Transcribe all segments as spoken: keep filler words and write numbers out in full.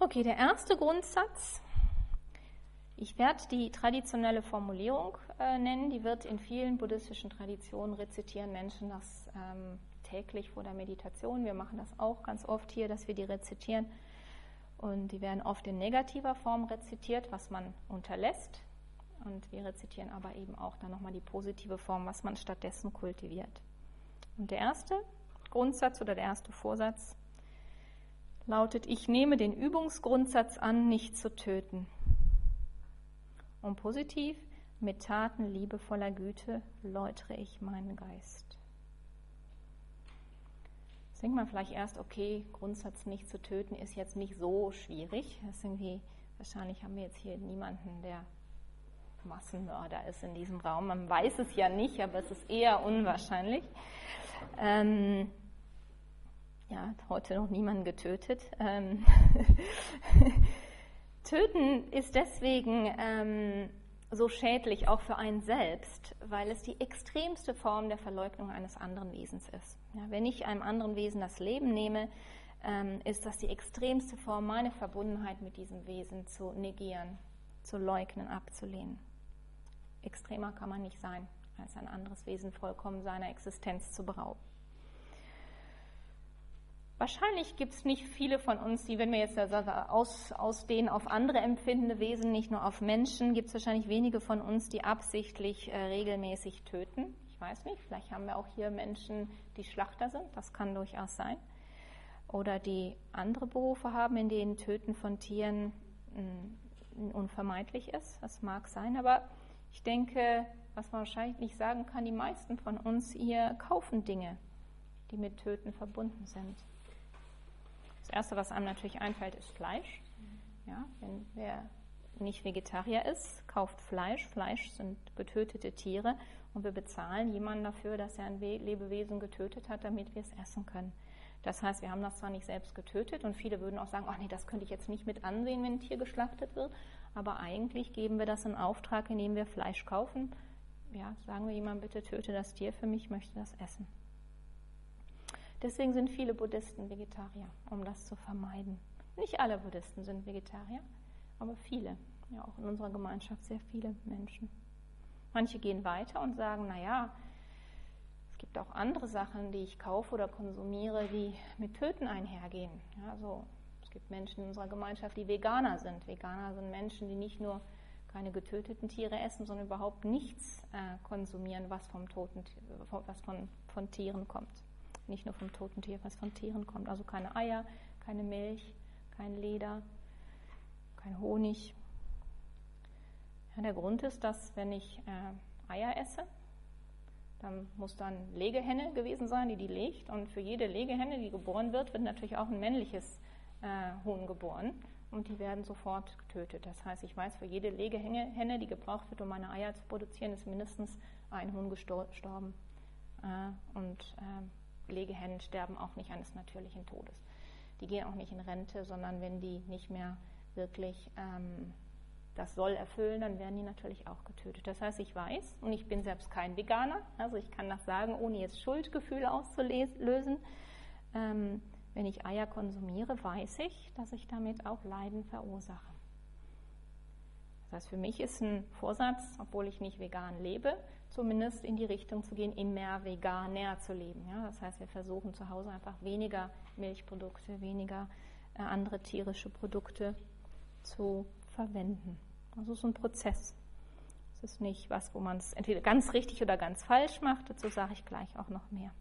Okay, der erste Grundsatz. Ich werde die traditionelle Formulierung äh, nennen, die wird in vielen buddhistischen Traditionen rezitieren Menschen das ähm, täglich vor der Meditation. Wir machen das auch ganz oft hier, dass wir die rezitieren. Und die werden oft in negativer Form rezitiert, was man unterlässt. Und wir rezitieren aber eben auch dann nochmal die positive Form, was man stattdessen kultiviert. Und der erste Grundsatz oder der erste Vorsatz lautet: Ich nehme den Übungsgrundsatz an, nicht zu töten. Und positiv: Mit Taten liebevoller Güte läutere ich meinen Geist. Jetzt denkt man vielleicht erst, okay, Grundsatz nicht zu töten ist jetzt nicht so schwierig. Das ist irgendwie, wahrscheinlich haben wir jetzt hier niemanden, der Massenmörder ist in diesem Raum. Man weiß es ja nicht, aber es ist eher unwahrscheinlich. Ähm, ja, hat heute noch niemanden getötet. Ähm Töten ist deswegen ähm, so schädlich auch für einen selbst, weil es die extremste Form der Verleugnung eines anderen Wesens ist. Ja, wenn ich einem anderen Wesen das Leben nehme, ähm, ist das die extremste Form, meine Verbundenheit mit diesem Wesen zu negieren, zu leugnen, abzulehnen. Extremer kann man nicht sein, als ein anderes Wesen vollkommen seiner Existenz zu berauben. Wahrscheinlich gibt es nicht viele von uns, die, wenn wir jetzt aus, ausdehnen auf andere empfindende Wesen, nicht nur auf Menschen, gibt es wahrscheinlich wenige von uns, die absichtlich äh, regelmäßig töten. Ich weiß nicht, vielleicht haben wir auch hier Menschen, die Schlachter sind, das kann durchaus sein. Oder die andere Berufe haben, in denen Töten von Tieren mh, unvermeidlich ist. Das mag sein, aber ich denke, was man wahrscheinlich nicht sagen kann, die meisten von uns hier kaufen Dinge, die mit Töten verbunden sind. Das Erste, was einem natürlich einfällt, ist Fleisch. Ja, wenn wer nicht Vegetarier ist, kauft Fleisch. Fleisch sind getötete Tiere und wir bezahlen jemanden dafür, dass er ein Lebewesen getötet hat, damit wir es essen können. Das heißt, wir haben das zwar nicht selbst getötet und viele würden auch sagen, ach nee, das könnte ich jetzt nicht mit ansehen, wenn ein Tier geschlachtet wird, aber eigentlich geben wir das in Auftrag, indem wir Fleisch kaufen. Ja, sagen wir jemandem, bitte töte das Tier für mich, ich möchte das essen. Deswegen sind viele Buddhisten Vegetarier, um das zu vermeiden. Nicht alle Buddhisten sind Vegetarier, aber viele. Ja, auch in unserer Gemeinschaft sehr viele Menschen. Manche gehen weiter und sagen, naja, es gibt auch andere Sachen, die ich kaufe oder konsumiere, die mit Töten einhergehen. Ja, also, es gibt Menschen in unserer Gemeinschaft, die Veganer sind. Veganer sind Menschen, die nicht nur keine getöteten Tiere essen, sondern überhaupt nichts äh, konsumieren, was, vom toten, was von, von Tieren kommt. Nicht nur vom toten Tier, was von Tieren kommt. Also keine Eier, keine Milch, kein Leder, kein Honig. Ja, der Grund ist, dass wenn ich äh, Eier esse, dann muss dann Legehenne gewesen sein, die die legt. Und für jede Legehenne, die geboren wird, wird natürlich auch ein männliches äh, Huhn geboren. Und die werden sofort getötet. Das heißt, ich weiß, für jede Legehenne, die gebraucht wird, um meine Eier zu produzieren, ist mindestens ein Huhn gestorben. Äh, und äh, Legehennen sterben auch nicht eines natürlichen Todes. Die gehen auch nicht in Rente, sondern wenn die nicht mehr wirklich ähm, das Soll erfüllen, dann werden die natürlich auch getötet. Das heißt, ich weiß, und ich bin selbst kein Veganer, also ich kann das sagen, ohne jetzt Schuldgefühle auszulösen, ähm, wenn ich Eier konsumiere, weiß ich, dass ich damit auch Leiden verursache. Das heißt, für mich ist ein Vorsatz, obwohl ich nicht vegan lebe, zumindest in die Richtung zu gehen, immer veganer zu leben. Ja, das heißt, wir versuchen zu Hause einfach weniger Milchprodukte, weniger äh, andere tierische Produkte zu verwenden. Also es ist ein Prozess. Es ist nicht was, wo man es entweder ganz richtig oder ganz falsch macht. Dazu sage ich gleich auch noch mehr.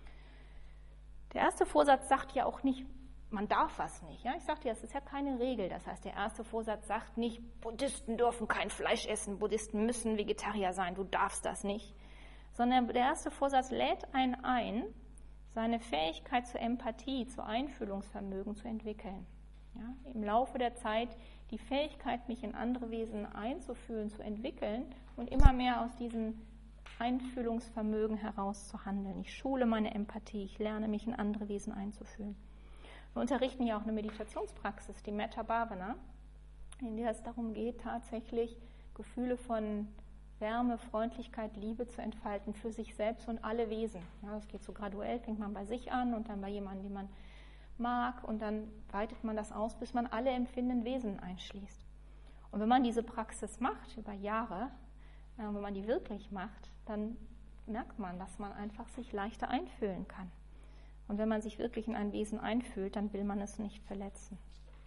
Der erste Vorsatz sagt ja auch nicht, man darf was nicht. Ja? Ich sagte ja, es ist ja keine Regel. Das heißt, der erste Vorsatz sagt nicht, Buddhisten dürfen kein Fleisch essen, Buddhisten müssen Vegetarier sein, du darfst das nicht. Sondern der erste Vorsatz lädt einen ein, seine Fähigkeit zur Empathie, zu Einfühlungsvermögen zu entwickeln. Ja? Im Laufe der Zeit die Fähigkeit, mich in andere Wesen einzufühlen, zu entwickeln und immer mehr aus diesem Einfühlungsvermögen heraus zu handeln. Ich schule meine Empathie, ich lerne mich in andere Wesen einzufühlen. Wir unterrichten ja auch eine Meditationspraxis, die Metta Bhavana, in der es darum geht, tatsächlich Gefühle von Wärme, Freundlichkeit, Liebe zu entfalten für sich selbst und alle Wesen. Ja, das geht so graduell, fängt man bei sich an und dann bei jemandem, den man mag und dann weitet man das aus, bis man alle empfindenden Wesen einschließt. Und wenn man diese Praxis macht über Jahre, äh, wenn man die wirklich macht, dann merkt man, dass man einfach sich leichter einfühlen kann. Und wenn man sich wirklich in ein Wesen einfühlt, dann will man es nicht verletzen.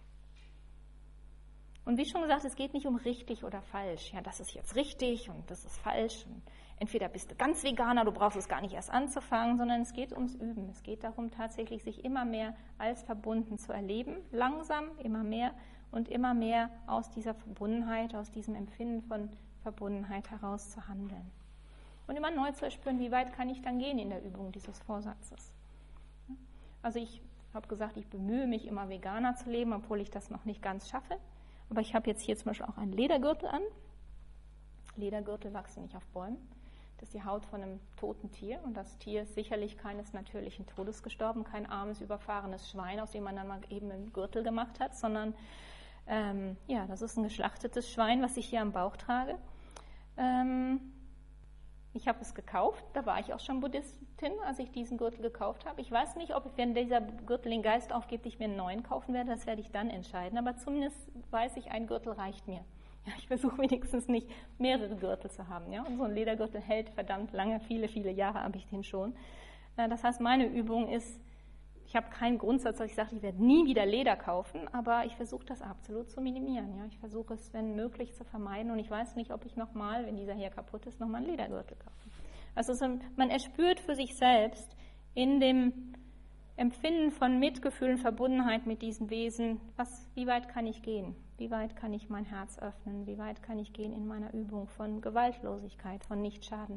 Und wie schon gesagt, es geht nicht um richtig oder falsch. Ja, das ist jetzt richtig und das ist falsch. Und entweder bist du ganz Veganer, du brauchst es gar nicht erst anzufangen, sondern es geht ums Üben. Es geht darum, tatsächlich sich immer mehr als verbunden zu erleben, langsam, immer mehr und immer mehr aus dieser Verbundenheit, aus diesem Empfinden von Verbundenheit heraus zu handeln. Und immer neu zu erspüren, wie weit kann ich dann gehen in der Übung dieses Vorsatzes. Also ich habe gesagt, ich bemühe mich immer Veganer zu leben, obwohl ich das noch nicht ganz schaffe. Aber ich habe jetzt hier zum Beispiel auch einen Ledergürtel an. Ledergürtel wachsen nicht auf Bäumen. Das ist die Haut von einem toten Tier. Und das Tier ist sicherlich keines natürlichen Todes gestorben, kein armes, überfahrenes Schwein, aus dem man dann mal eben einen Gürtel gemacht hat, sondern ähm, ja, das ist ein geschlachtetes Schwein, was ich hier am Bauch trage. Ähm, ich habe es gekauft, da war ich auch schon Buddhistin, als ich diesen Gürtel gekauft habe. Ich weiß nicht, ob, wenn dieser Gürtel den Geist aufgibt, ich mir einen neuen kaufen werde, das werde ich dann entscheiden. Aber zumindest weiß ich, ein Gürtel reicht mir. Ja, ich versuche wenigstens nicht mehrere Gürtel zu haben. Ja? Und so ein Ledergürtel hält verdammt lange, viele, viele Jahre habe ich den schon. Das heißt, meine Übung ist, ich habe keinen Grundsatz, dass ich sage, ich werde nie wieder Leder kaufen, aber ich versuche das absolut zu minimieren. Ja? Ich versuche es, wenn möglich, zu vermeiden und ich weiß nicht, ob ich nochmal, wenn dieser hier kaputt ist, nochmal einen Ledergürtel kaufe. Also so, man erspürt für sich selbst in dem Empfinden von Mitgefühl und Verbundenheit mit diesen Wesen, was, wie weit kann ich gehen? Wie weit kann ich mein Herz öffnen? Wie weit kann ich gehen in meiner Übung von Gewaltlosigkeit, von Nichtschaden?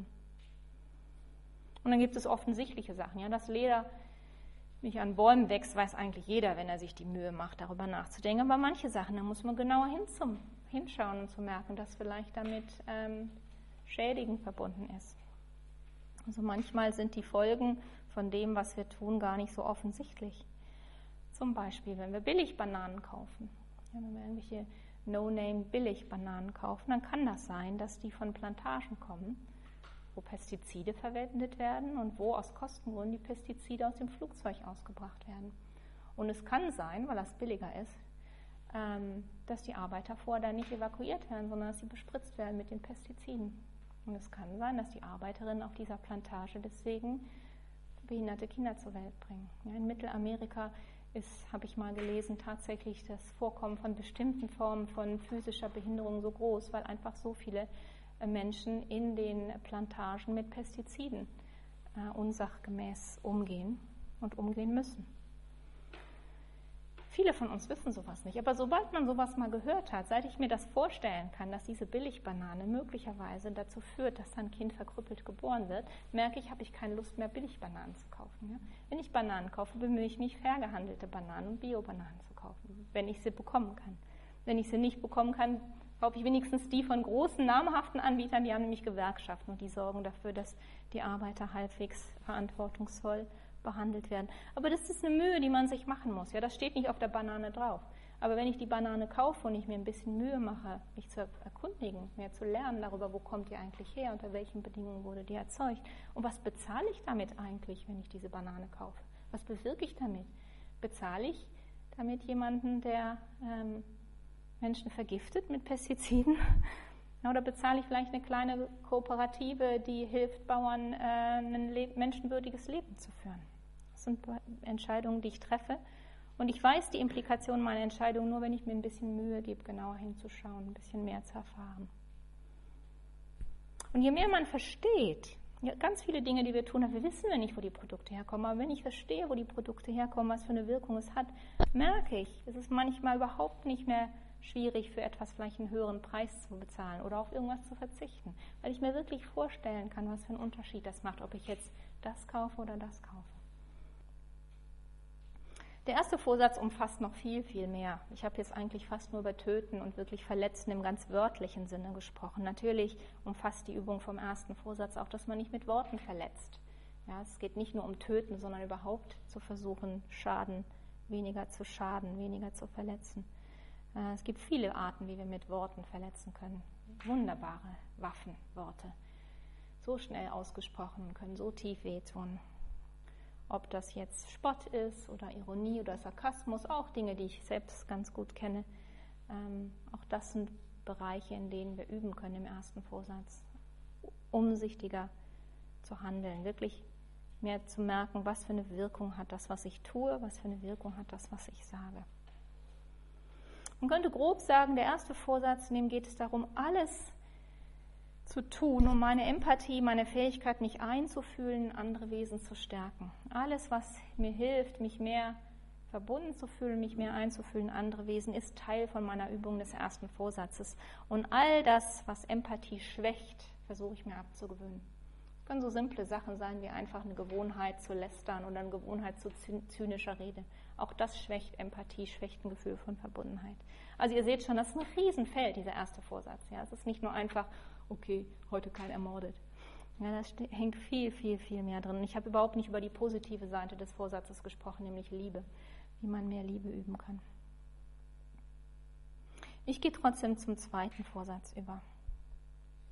Und dann gibt es offensichtliche Sachen. Ja, das Leder nicht an Bäumen wächst, weiß eigentlich jeder, wenn er sich die Mühe macht, darüber nachzudenken. Aber manche Sachen, da muss man genauer hin zum, hinschauen und zu merken, dass vielleicht damit ähm, Schädigen verbunden ist. Also manchmal sind die Folgen von dem, was wir tun, gar nicht so offensichtlich. Zum Beispiel, wenn wir Billigbananen kaufen. Ja, wenn wir irgendwelche No-Name-Billig-Bananen kaufen, dann kann das sein, dass die von Plantagen kommen, wo Pestizide verwendet werden und wo aus Kostengründen die Pestizide aus dem Flugzeug ausgebracht werden. Und es kann sein, weil das billiger ist, ähm, dass die Arbeiter vorher dann nicht evakuiert werden, sondern dass sie bespritzt werden mit den Pestiziden. Und es kann sein, dass die Arbeiterinnen auf dieser Plantage deswegen behinderte Kinder zur Welt bringen. Ja, in Mittelamerika ist, habe ich mal gelesen, tatsächlich das Vorkommen von bestimmten Formen von physischer Behinderung so groß, weil einfach so viele Menschen in den Plantagen mit Pestiziden äh, unsachgemäß umgehen und umgehen müssen. Viele von uns wissen sowas nicht, aber sobald man sowas mal gehört hat, seit ich mir das vorstellen kann, dass diese Billigbanane möglicherweise dazu führt, dass ein Kind verkrüppelt geboren wird, merke ich, habe ich keine Lust mehr, Billigbananen zu kaufen. Ja? Wenn ich Bananen kaufe, bemühe ich mich, fair gehandelte Bananen und Bio-Bananen zu kaufen, wenn ich sie bekommen kann. Wenn ich sie nicht bekommen kann, kaufe ich wenigstens die von großen, namhaften Anbietern, die haben nämlich Gewerkschaften und die sorgen dafür, dass die Arbeiter halbwegs verantwortungsvoll behandelt werden. Aber das ist eine Mühe, die man sich machen muss. Ja, das steht nicht auf der Banane drauf. Aber wenn ich die Banane kaufe und ich mir ein bisschen Mühe mache, mich zu erkundigen, mehr zu lernen darüber, wo kommt die eigentlich her, unter welchen Bedingungen wurde die erzeugt und was bezahle ich damit eigentlich, wenn ich diese Banane kaufe? Was bewirke ich damit? Bezahle ich damit jemanden, der ähm, Menschen vergiftet mit Pestiziden? Oder bezahle ich vielleicht eine kleine Kooperative, die hilft, Bauern äh, ein le- menschenwürdiges Leben zu führen? Das sind Entscheidungen, die ich treffe. Und ich weiß die Implikationen meiner Entscheidung nur, wenn ich mir ein bisschen Mühe gebe, genauer hinzuschauen, ein bisschen mehr zu erfahren. Und je mehr man versteht, ja, ganz viele Dinge, die wir tun, wir wissen ja nicht, wo die Produkte herkommen, aber wenn ich verstehe, wo die Produkte herkommen, was für eine Wirkung es hat, merke ich, es ist manchmal überhaupt nicht mehr schwierig, für etwas vielleicht einen höheren Preis zu bezahlen oder auf irgendwas zu verzichten, weil ich mir wirklich vorstellen kann, was für einen Unterschied das macht, ob ich jetzt das kaufe oder das kaufe. Der erste Vorsatz umfasst noch viel, viel mehr. Ich habe jetzt eigentlich fast nur über Töten und wirklich Verletzen im ganz wörtlichen Sinne gesprochen. Natürlich umfasst die Übung vom ersten Vorsatz auch, dass man nicht mit Worten verletzt. Ja, es geht nicht nur um Töten, sondern überhaupt zu versuchen, Schaden weniger zu schaden, weniger zu verletzen. Es gibt viele Arten, wie wir mit Worten verletzen können. Wunderbare Waffenworte. So schnell ausgesprochen, können so tief wehtun. ob das jetzt Spott ist oder Ironie oder Sarkasmus, auch Dinge, die ich selbst ganz gut kenne. Ähm, auch das sind Bereiche, in denen wir üben können im ersten Vorsatz, umsichtiger zu handeln, wirklich mehr zu merken, was für eine Wirkung hat das, was ich tue, was für eine Wirkung hat das, was ich sage. Man könnte grob sagen, der erste Vorsatz, in dem geht es darum, alles zu tun, um meine Empathie, meine Fähigkeit, mich einzufühlen, in andere Wesen zu stärken. Alles, was mir hilft, mich mehr verbunden zu fühlen, mich mehr einzufühlen in andere Wesen, ist Teil von meiner Übung des ersten Vorsatzes. Und all das, was Empathie schwächt, versuche ich mir abzugewöhnen. Es können so simple Sachen sein, wie einfach eine Gewohnheit zu lästern oder eine Gewohnheit zu zynischer Rede. Auch das schwächt Empathie, schwächt ein Gefühl von Verbundenheit. Also ihr seht schon, das ist ein Riesenfeld, dieser erste Vorsatz. Ja, es ist nicht nur einfach, okay, heute kein ermordet. Ja, da hängt viel, viel, viel mehr drin. Ich habe überhaupt nicht über die positive Seite des Vorsatzes gesprochen, nämlich Liebe, wie man mehr Liebe üben kann. Ich gehe trotzdem zum zweiten Vorsatz über.